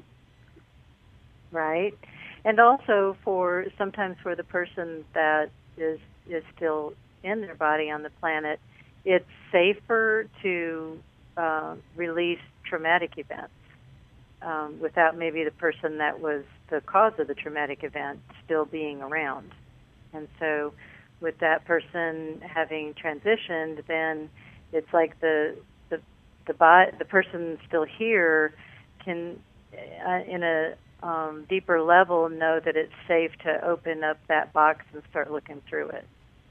Right, and also for sometimes for the person that is is still in their body on the planet, it's safer to uh, release traumatic events um, without maybe the person that was the cause of the traumatic event still being around. And so with that person having transitioned, then it's like the the the, bo- the person still here can, uh, in a um, deeper level, know that it's safe to open up that box and start looking through it.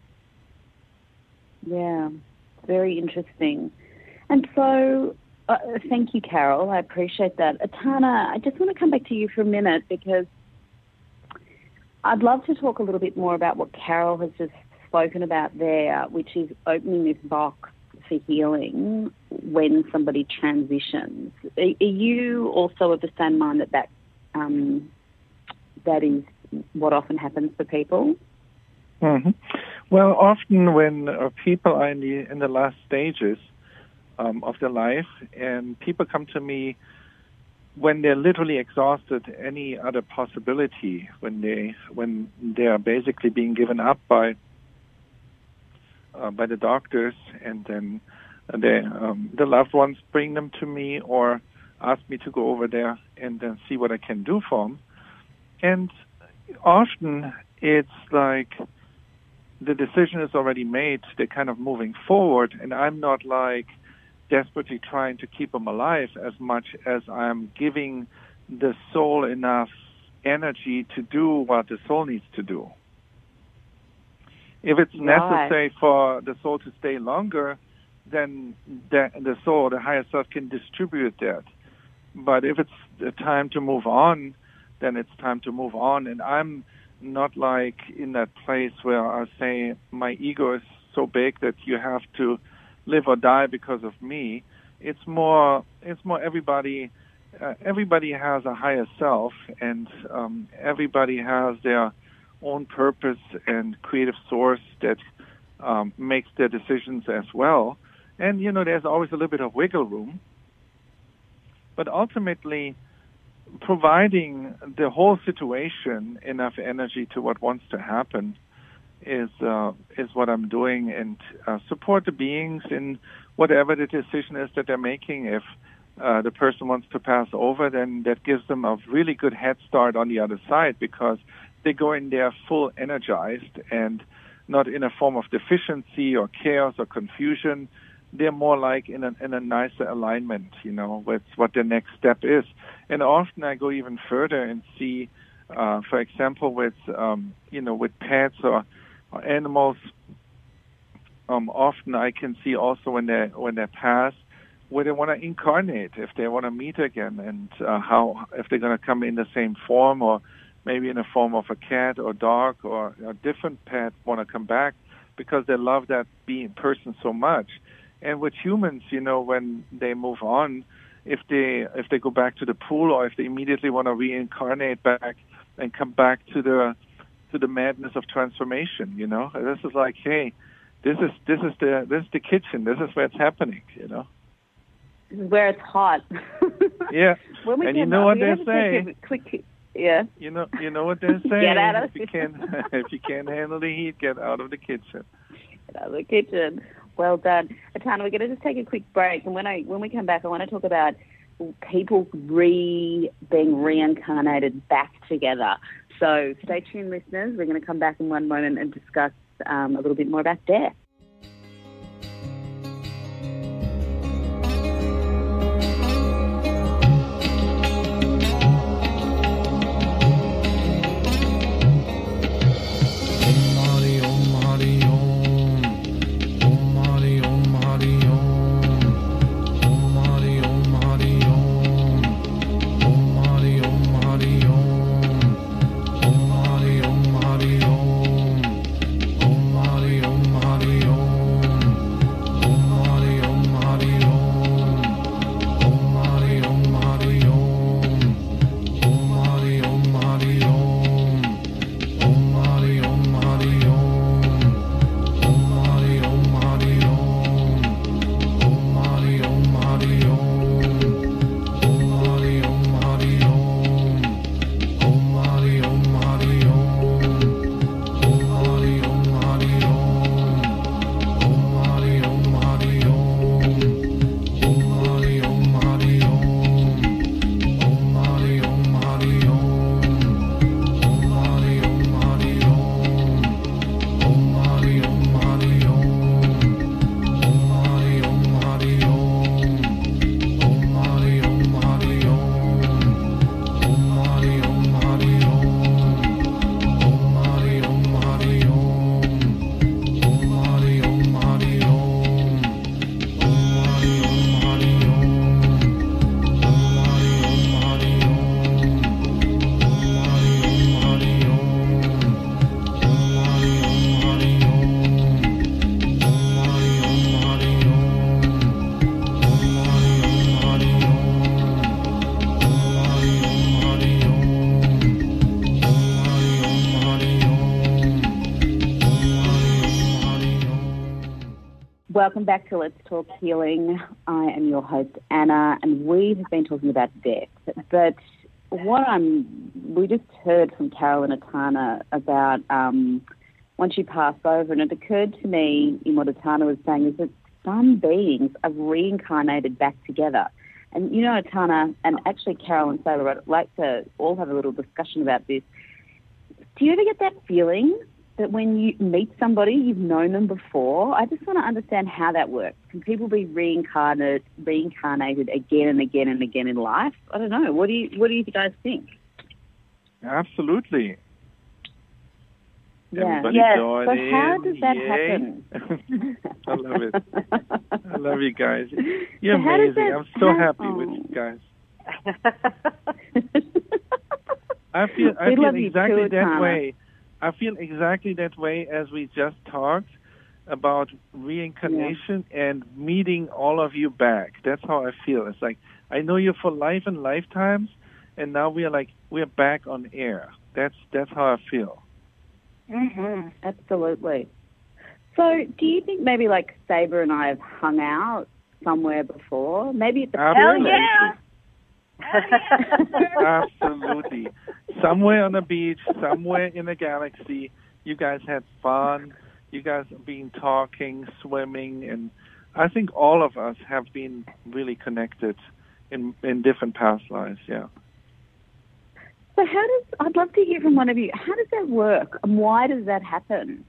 Yeah. Very interesting. And so, uh, thank you, Carol. I appreciate that. Atana, I just want to come back to you for a minute because I'd love to talk a little bit more about what Carol has just spoken about there, which is opening this box for healing when somebody transitions. Are, are you also of the same mind that that, um, that is what often happens for people? Mm-hmm. Well, often when uh, people are in the in the last stages um, of their life, and people come to me when they're literally exhausted any other possibility, when they when they are basically being given up by uh, by the doctors, and then they, um, the loved ones bring them to me or ask me to go over there and then see what I can do for them. And often it's like the decision is already made. They're kind of moving forward, and I'm not like desperately trying to keep them alive as much as I'm giving the soul enough energy to do what the soul needs to do. If it's Right. necessary for the soul to stay longer, then the, the soul, the higher self, can distribute that. But if it's the time to move on, then it's time to move on. And I'm not like in that place where I say my ego is so big that you have to live or die because of me. It's more, it's more everybody, uh, everybody has a higher self, and um, everybody has their own purpose and creative source that um, makes their decisions as well. And, you know, there's always a little bit of wiggle room. But ultimately, providing the whole situation enough energy to what wants to happen is uh, is what I'm doing, and uh, support the beings in whatever the decision is that they're making. If uh, the person wants to pass over, then that gives them a really good head start on the other side, because they go in there full energized and not in a form of deficiency or chaos or confusion. They're more like in a, in a nicer alignment, you know, with what the next step is. And often I go even further and see, uh, for example, with, um, you know, with pets or, or animals, um, often I can see also when they when they pass, where they want to incarnate, if they want to meet again, and uh, how, if they're going to come in the same form, or maybe in the form of a cat or dog or a different pet want to come back because they love that being person so much. And with humans, you know, when they move on, if they if they go back to the pool, or if they immediately want to reincarnate back and come back to the to the madness of transformation, you know, this is like, hey, this is this is the this is the kitchen. This is where it's happening, you know. This is where it's hot. Yeah, when we and you know what they say. Quick, yeah. You know, you know what they say. Get out of if you can't if you can't handle the heat, get out of the kitchen. Get out of the kitchen. Well done. Etana, we're going to just take a quick break, and when I when we come back, I want to talk about people re being reincarnated back together. So stay tuned, listeners. We're going to come back in one moment and discuss um, a little bit more about death. Welcome back to Let's Talk Healing. I am your host, Anna, and we have been talking about death. But what I'm, we just heard from Carol and Etana about um, once you pass over, and it occurred to me in what Etana was saying is that some beings are reincarnated back together. And you know, Etana, and actually Carol and Sailor, I'd like to all have a little discussion about this. Do you ever get that feeling that when you meet somebody, you've known them before? I just want to understand how that works. Can people be reincarnated, reincarnated again and again and again in life? I don't know. What do you What do you guys think? Absolutely. Yeah. Everybody Yes. join So in. how does that Yay. happen? I love it. I love you guys. You're So how does amazing. that I'm so happy happen? with you guys. I feel I We feel love you exactly too, that Etana. way. I feel exactly that way as we just talked about reincarnation yeah. and meeting all of you back. That's how I feel. It's like I know you for life and lifetimes, and now we are like we're back on air. That's that's how I feel. Mm-hmm. Absolutely. So, do you think maybe like Saber and I have hung out somewhere before? Maybe at the Hell yeah. Absolutely. Somewhere on the beach, somewhere in the galaxy, you guys had fun. You guys have been talking, swimming, and I think all of us have been really connected in in different past lives, yeah. So how does, I'd love to hear from one of you, how does that work and why does that happen?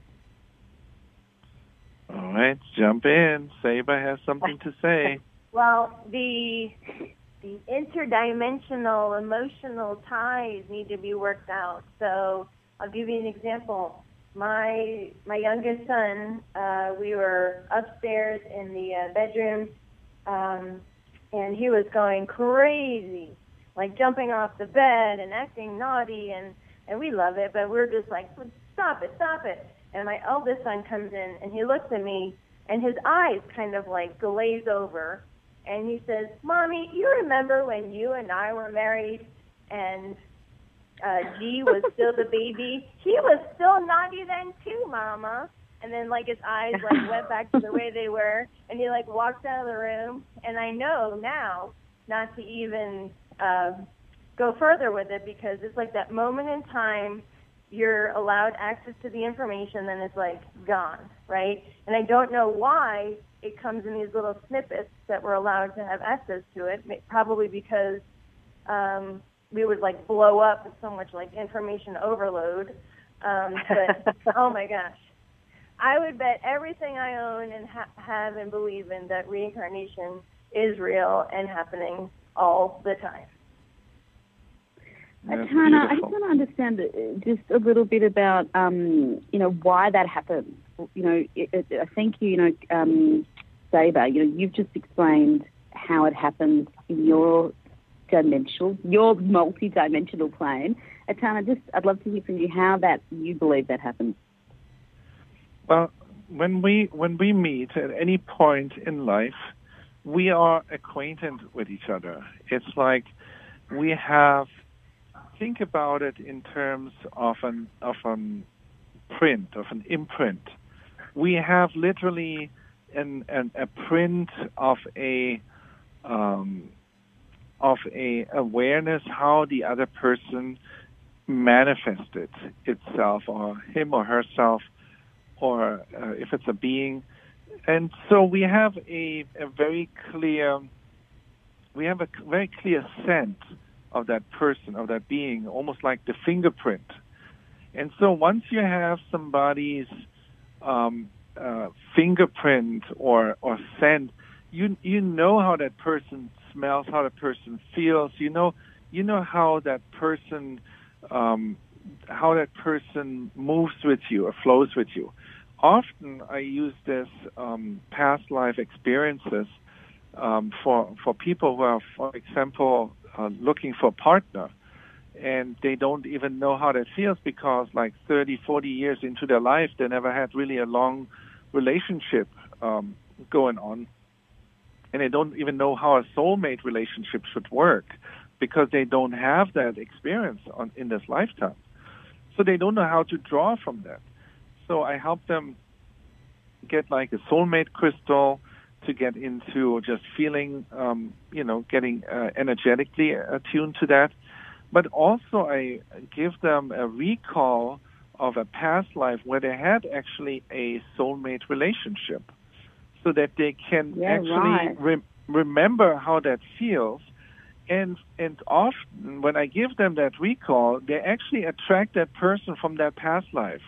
All right, jump in. Saber has something to say. Well, the the interdimensional emotional ties need to be worked out. So I'll give you an example. My my youngest son, uh, we were upstairs in the uh, bedroom, um, and he was going crazy, like jumping off the bed and acting naughty, and, and we love it, but we're just like, stop it, stop it. And my eldest son comes in, and he looks at me, and his eyes kind of like glaze over, and he says, Mommy, you remember when you and I were married, and uh, G was still the baby? He was still naughty then too, Mama. And then like his eyes like went back to the way they were, and he like walked out of the room. And I know now not to even uh, go further with it, because it's like that moment in time you're allowed access to the information, then it's like gone, right? And I don't know why it comes in these little snippets that we're allowed to have access to it, probably because um, we would like blow up with so much like information overload. Um, but oh my gosh, I would bet everything I own and ha- have and believe in that reincarnation is real and happening all the time. Tana, I just want to understand just a little bit about, um, you know, why that happens. You know, it, it, I think, you know, um, Saber, you know, you've just explained how it happens in your dimensional, your multi-dimensional plane. Uh, Tana, just, I'd love to hear from you how that you believe that happens. Well, when we when we meet at any point in life, we are acquainted with each other. It's like we have. Think about it in terms of an of an print, of an imprint. We have literally an, an a print of a um, of a awareness how the other person manifested itself, or him or herself, or uh, if it's a being. And so we have a, a very clear we have a very clear sense of that person, of that being, almost like the fingerprint. And so once you have somebody's um, uh, fingerprint or or scent, you you know how that person smells, how that person feels. You know you know how that person um, how that person moves with you or flows with you. Often I use this um, past life experiences um, for for people who are, for example, Uh, looking for a partner, and they don't even know how that feels because like thirty, forty years into their life, they never had really a long relationship um, going on, and they don't even know how a soulmate relationship should work because they don't have that experience on, in this lifetime. So they don't know how to draw from that. So I help them get like a soulmate crystal, to get into just feeling, um, you know, getting uh, energetically attuned to that. But also I give them a recall of a past life where they had actually a soulmate relationship so that they can yeah, actually right. re- remember how that feels. And and often when I give them that recall, they actually attract that person from that past life.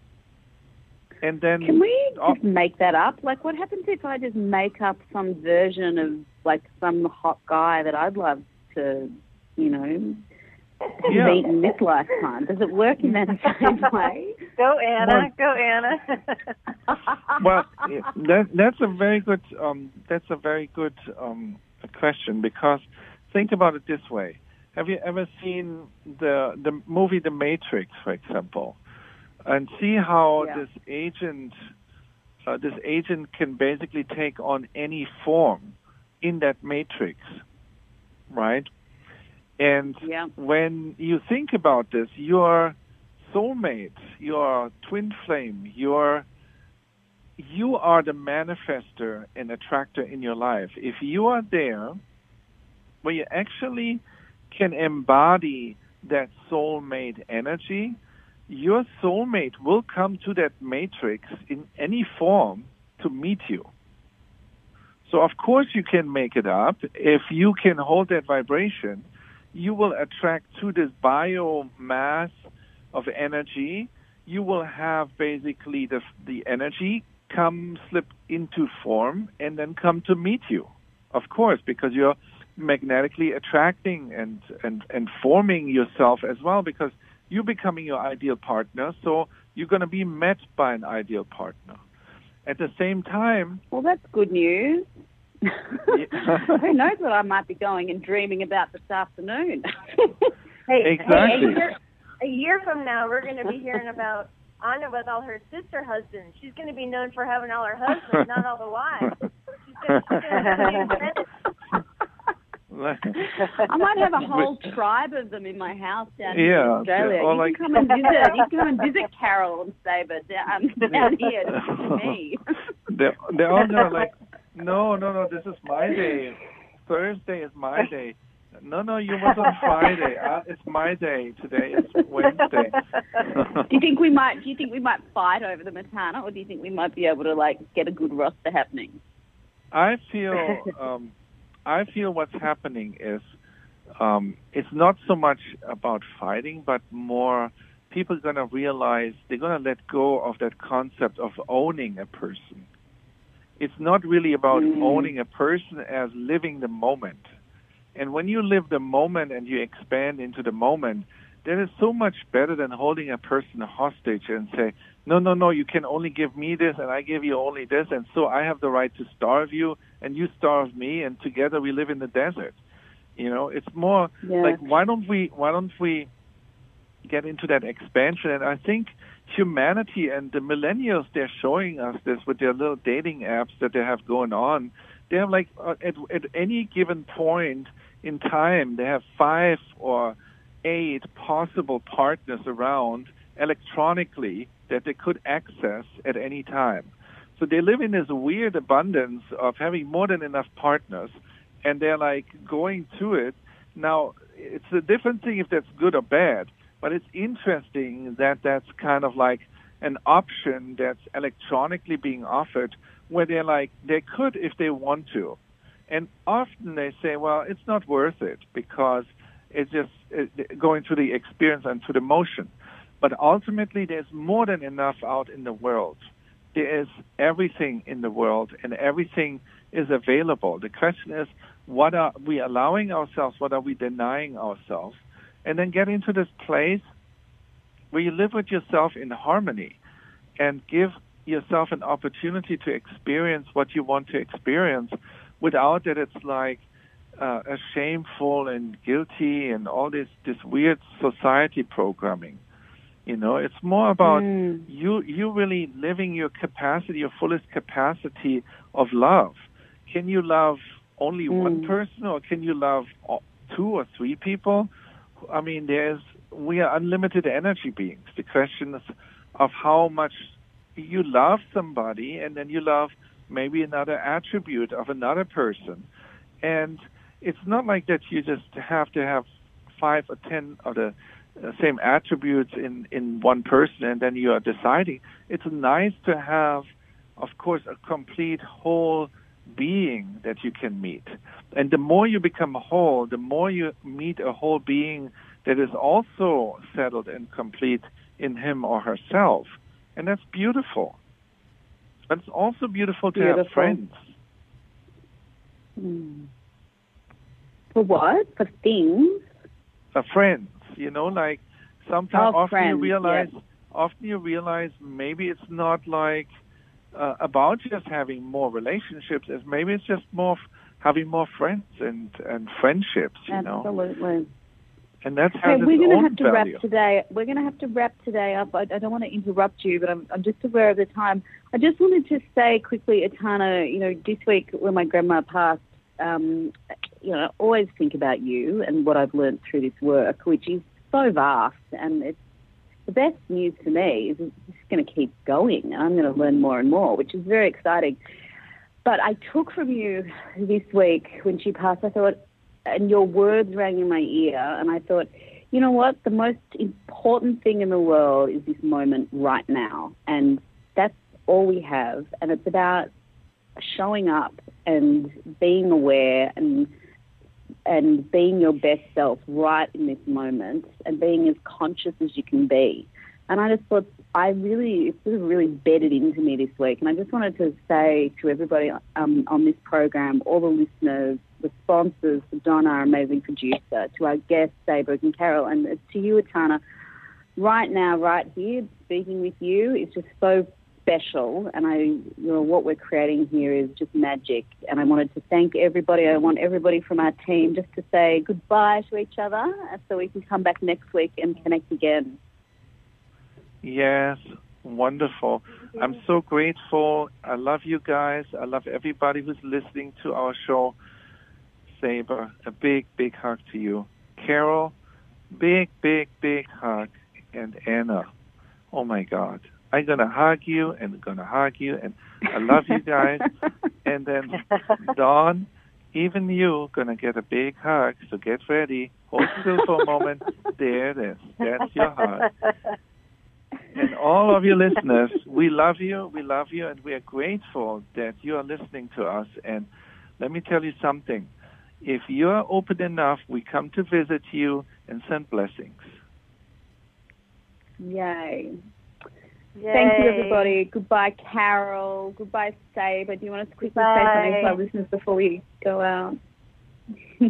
And then, can we just make that up? Like, what happens if I just make up some version of, like, some hot guy that I'd love to, you know, yeah. meet in this lifetime? Does it work in that same way? Go, Anna. Well, Go, Anna. well, that, that's a very good. Um, that's a very good um, question, because think about it this way: have you ever seen the the movie The Matrix, for example? And see how yeah. this agent, uh, this agent can basically take on any form in that matrix, right? And yeah. when you think about this, your soulmate, your twin flame, your you are the manifester and attractor in your life. If you are there, where you actually can embody that soulmate energy, your soulmate will come to that matrix in any form to meet you. So, of course, you can make it up. If you can hold that vibration, you will attract to this biomass of energy. You will have basically the the energy come slip into form and then come to meet you, of course, because you're magnetically attracting and, and, and forming yourself as well, because you're becoming your ideal partner, so you're going to be met by an ideal partner. At the same time... Well, that's good news. Who knows what I might be going and dreaming about this afternoon? Hey, exactly. hey, a, year, a year from now, we're going to be hearing about Anna with all her sister husbands. She's going to be known for having all her husbands, not all the wives. She's going to I might have a whole tribe of them in my house down yeah, here in Australia. You like, can come and visit. You can come and visit Carol and Saber down, down here to me. They're, they're all gonna like, no, no, no, this is my day. Thursday is my day. No, no, you was on Friday. Uh, it's my day today. It's Wednesday. do you think we might? Do you think we might fight over the Matana, or do you think we might be able to like get a good roster happening? I feel, um, I feel what's happening is, um, it's not so much about fighting, but more people are going to realize they're going to let go of that concept of owning a person. It's not really about mm. owning a person as living the moment. And when you live the moment and you expand into the moment, that is so much better than holding a person hostage and say, no, no, no, you can only give me this and I give you only this, and so I have the right to starve you and you starve me, and together we live in the desert. You know, it's more yeah. like, why don't we, why don't we get into that expansion? And I think humanity and the millennials, they're showing us this with their little dating apps that they have going on. They have like, uh, at, at any given point in time, they have five or eight possible partners around electronically that they could access at any time. So they live in this weird abundance of having more than enough partners, and they're like going to it. Now, it's a different thing if that's good or bad, but it's interesting that that's kind of like an option that's electronically being offered, where they're like, they could if they want to. And often they say, well, it's not worth it because it's just it, going through the experience and through the motion. But ultimately, there's more than enough out in the world. There is everything in the world, and everything is available. The question is, what are we allowing ourselves? What are we denying ourselves? And then get into this place where you live with yourself in harmony and give yourself an opportunity to experience what you want to experience without that it's like uh, a shameful and guilty and all this, this weird society programming. You know, it's more about mm. you you really living your capacity, your fullest capacity of love. Can you love only mm. one person, or can you love two or three people? I mean, there's we are unlimited energy beings. The question is of how much you love somebody, and then you love maybe another attribute of another person. And it's not like that you just have to have five or ten of the uh, same attributes in, in one person and then you are deciding. It's nice to have, of course, a complete whole being that you can meet. And the more you become whole, the more you meet a whole being that is also settled and complete in him or herself. And that's beautiful. But it's also beautiful to beautiful. have friends. Hmm. For what? For things? For friends. You know, like sometimes oh, often friends, you realize yes. often you realize maybe it's not like uh, about just having more relationships, as maybe it's just more f- having more friends and, and friendships, you Absolutely. know. Absolutely. And that's how okay, we're going to have to value. wrap today. We're going to have to wrap today up. I, I don't want to interrupt you, but I'm, I'm just aware of the time. I just wanted to say quickly, Etana, you know, this week when my grandma passed, um, you know, I always think about you and what I've learned through this work, which is so vast. And it's the best news for me is it's just going to keep going. I'm going to learn more and more, which is very exciting. But I took from you this week when she passed, I thought, and your words rang in my ear, and I thought, you know what, the most important thing in the world is this moment right now, and that's all we have, and it's about showing up and being aware and and being your best self right in this moment and being as conscious as you can be. And I just thought, I really, it sort of really bedded into me this week. And I just wanted to say to everybody um, on this program, all the listeners, the sponsors, to Donna, our amazing producer, to our guests, Sabre and Carol, and to you, Etana, right now, right here, speaking with you is just so special. And I, you know, what we're creating here is just magic. And I wanted to thank everybody. I want everybody from our team just to say goodbye to each other so we can come back next week and connect again. Yes, wonderful. I'm so grateful. I love you guys. I love everybody who's listening to our show. Sabre, a big, big hug to you. Carol, big, big, big hug. And Anna, oh my God. I'm going to hug you and I'm going to hug you. And I love you guys. And then Dawn, even you going to get a big hug. So get ready. Hold still for a moment. There it is. That's your hug. And all of your listeners, we love you, we love you, and we are grateful that you are listening to us. And let me tell you something. If you are open enough, we come to visit you and send blessings. Yay. Yay. Thank you, everybody. Goodbye, Carol. Goodbye, Sabre. Do you want us to quickly say something to our listeners before we go out? Hey,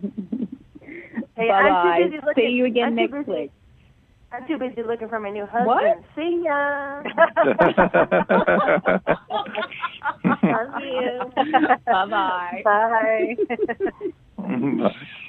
Bye-bye. I'm too busy looking, See you again I'm next busy, week. I'm too busy looking for my new husband. What? See ya. Love you. Bye-bye. Bye. Bye.